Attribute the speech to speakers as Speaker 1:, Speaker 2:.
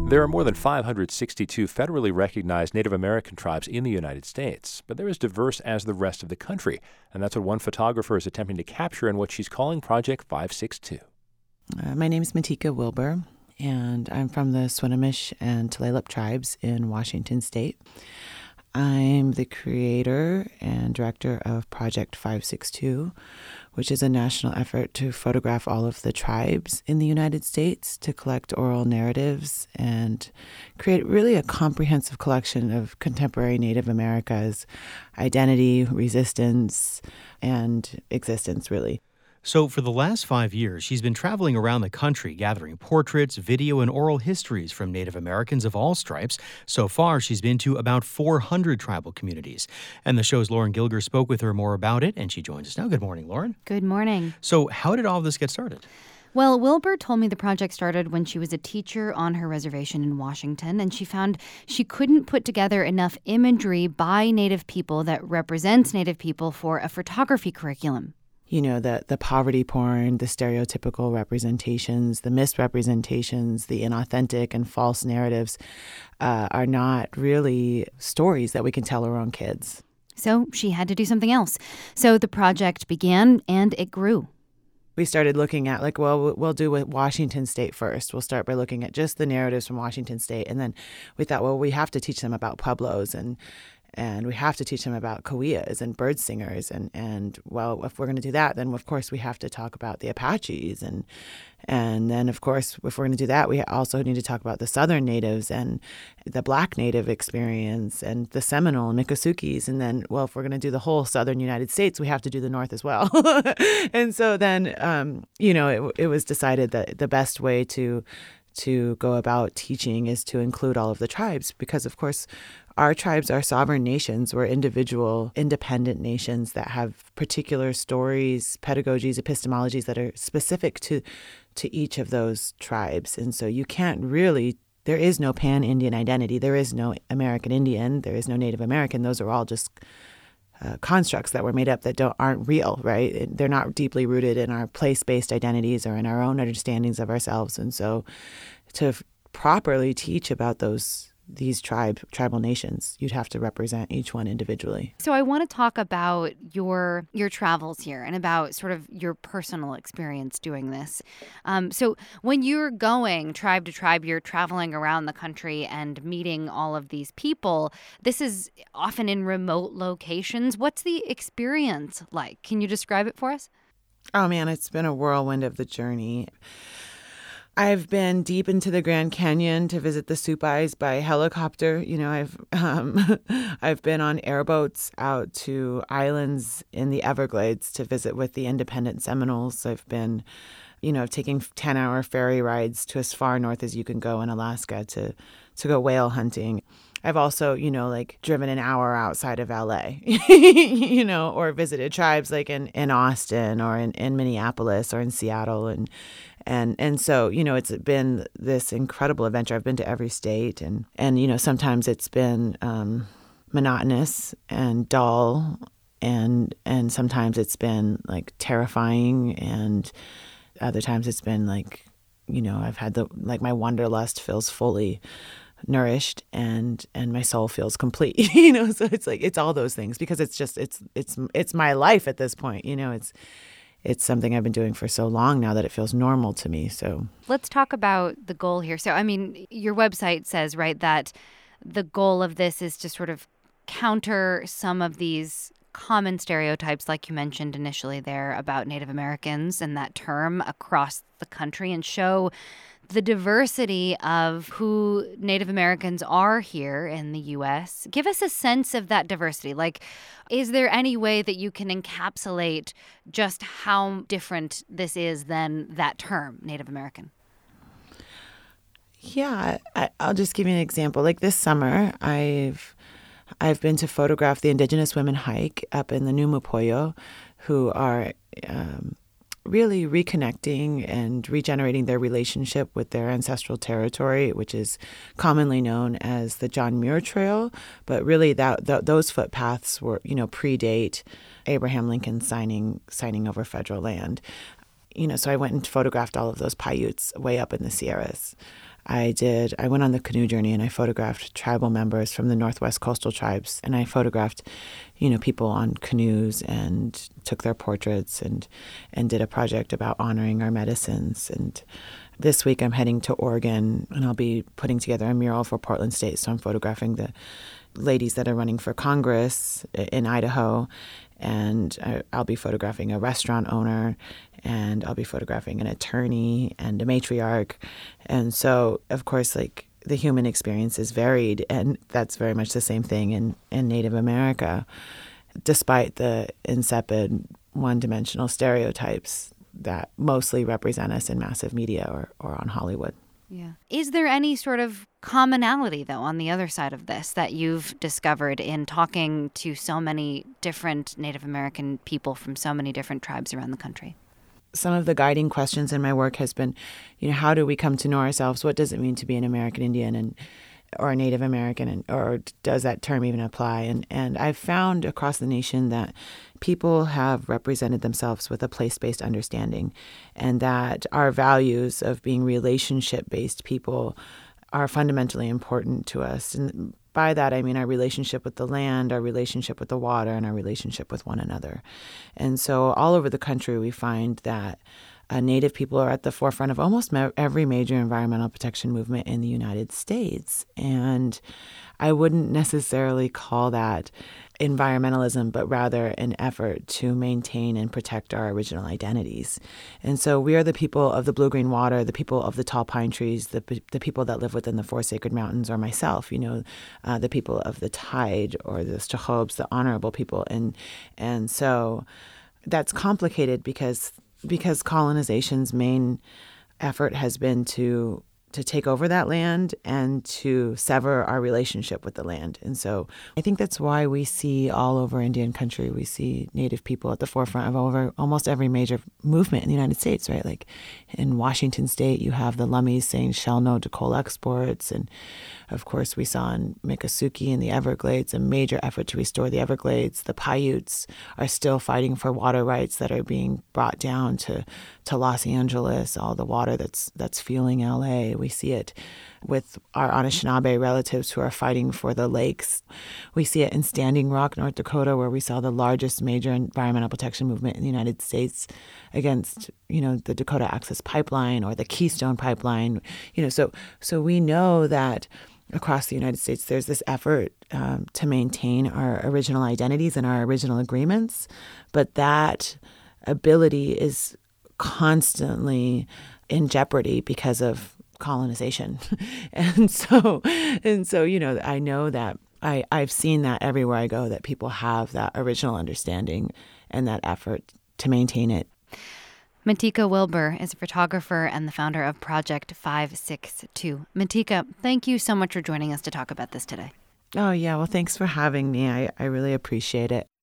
Speaker 1: There are more than 562 federally recognized Native American tribes in the United States, but they're as diverse as the rest of the country, and that's what one photographer is attempting to capture in what she's calling Project 562.
Speaker 2: My name is Matika Wilbur, and I'm from the Swinomish and Tulalip tribes in Washington State. I'm the creator and director of Project 562, which is a national effort to photograph all of the tribes in the United States to collect oral narratives and create really a comprehensive collection of contemporary Native America's identity, resistance, and existence, really.
Speaker 3: So for the last 5 years, she's been traveling around the country gathering portraits, video, and oral histories from Native Americans of all stripes. So far, she's been to about 400 tribal communities. And the show's Lauren Gilger spoke with her more about it, and she joins us now. Good morning, Lauren.
Speaker 4: Good morning.
Speaker 3: So how did all of this get started?
Speaker 4: Well, Wilbur told me the project started when she was a teacher on her reservation in Washington, and she found she couldn't put together enough imagery by Native people that represents Native people for a photography curriculum.
Speaker 2: You know, the poverty porn, the stereotypical representations, the misrepresentations, the inauthentic and false narratives are not really stories that we can tell our own kids.
Speaker 4: So she had to do something else. So the project began and it grew.
Speaker 2: We started looking at, we'll do with Washington State first. We'll start by looking at just the narratives from Washington State. And then we thought, we have to teach them about Pueblos and we have to teach them about Cahuillas and bird singers. And if we're going to do that, then, of course, we have to talk about the Apaches. And then, of course, if we're going to do that, we also need to talk about the Southern natives and the Black Native experience and the Seminole and Miccosukis. And then, if we're going to do the whole Southern United States, we have to do the North as well. And so then, it was decided that the best way to go about teaching is to include all of the tribes because, of course, our tribes are sovereign nations. We're individual, independent nations that have particular stories, pedagogies, epistemologies that are specific to each of those tribes. And so you can't really, there is no pan-Indian identity. There is no American Indian. There is no Native American. Those are all just constructs that were made up that aren't real, right? They're not deeply rooted in our place-based identities or in our own understandings of ourselves. And so to properly teach about these tribal nations, you'd have to represent each one individually.
Speaker 4: So I want to talk about your travels here and about sort of your personal experience doing this. So when you're going tribe to tribe, you're traveling around the country and meeting all of these people. This is often in remote locations. What's the experience like? Can you describe it for us?
Speaker 2: Oh, man, it's been a whirlwind of the journey. I've been deep into the Grand Canyon to visit the Supais by helicopter. You know, I've been on airboats out to islands in the Everglades to visit with the independent Seminoles. I've been, taking 10-hour ferry rides to as far north as you can go in Alaska to go whale hunting. I've also, driven an hour outside of LA, or visited tribes like in Austin or in Minneapolis or in Seattle. And so, it's been this incredible adventure. I've been to every state and sometimes it's been monotonous and dull and sometimes it's been like terrifying and other times it's been like, I've had my wanderlust feels fully nourished and my soul feels complete, so it's all those things because it's my life at this point, It's something I've been doing for so long now that it feels normal to me. So
Speaker 4: let's talk about the goal here. So, your website says, right, that the goal of this is to sort of counter some of these common stereotypes, like you mentioned initially there, about Native Americans and that term across the country and show the diversity of who Native Americans are here in the U.S. Give us a sense of that diversity. Is there any way that you can encapsulate just how different this is than that term, Native American?
Speaker 2: Yeah, I'll just give you an example. Like this summer, I've been to photograph the Indigenous women hike up in the Numupoyo, who are really reconnecting and regenerating their relationship with their ancestral territory, which is commonly known as the John Muir Trail. But really, those footpaths were, predate Abraham Lincoln signing over federal land. So I went and photographed all of those Paiutes way up in the Sierras. I went on the canoe journey and I photographed tribal members from the Northwest coastal tribes. And I photographed, people on canoes and took their portraits and did a project about honoring our medicines. And this week I'm heading to Oregon and I'll be putting together a mural for Portland State. So I'm photographing the ladies that are running for Congress in Idaho. And I'll be photographing a restaurant owner, and I'll be photographing an attorney and a matriarch. And so, of course, like the human experience is varied, and that's very much the same thing in Native America, despite the insipid one-dimensional stereotypes that mostly represent us in massive media or on Hollywood.
Speaker 4: Yeah. Is there any sort of commonality, though, on the other side of this that you've discovered in talking to so many different Native American people from so many different tribes around the country?
Speaker 2: Some of the guiding questions in my work has been, how do we come to know ourselves? What does it mean to be an American Indian or a Native American, or does that term even apply? And I've found across the nation that people have represented themselves with a place-based understanding, and that our values of being relationship-based people are fundamentally important to us. And by that, I mean our relationship with the land, our relationship with the water, and our relationship with one another. And so all over the country, we find that Native people are at the forefront of almost every major environmental protection movement in the United States. And I wouldn't necessarily call that environmentalism, but rather an effort to maintain and protect our original identities. And so we are the people of the blue-green water, the people of the tall pine trees, the people that live within the four sacred mountains, or myself, the people of the tide, or the Strachobs, the honorable people. And so that's complicated because colonization's main effort has been to take over that land and to sever our relationship with the land. And so I think that's why we see all over Indian country, we see Native people at the forefront of almost every major movement in the United States, right? Like in Washington State, you have the Lummies saying shell no to coal exports. And of course, we saw in Miccosukee in the Everglades a major effort to restore the Everglades. The Paiutes are still fighting for water rights that are being brought down to Los Angeles, all the water that's fueling LA. We see it with our Anishinaabe relatives who are fighting for the lakes. We see it in Standing Rock, North Dakota, where we saw the largest major environmental protection movement in the United States against, the Dakota Access Pipeline or the Keystone Pipeline. So we know that across the United States, there's this effort to maintain our original identities and our original agreements, but that ability is constantly in jeopardy because of colonization. and so, I know that I've seen that everywhere I go, that people have that original understanding and that effort to maintain it.
Speaker 4: Mantika Wilbur is a photographer and the founder of Project 562. Mantika, thank you so much for joining us to talk about this today.
Speaker 2: Oh, yeah. Well, thanks for having me. I really appreciate it.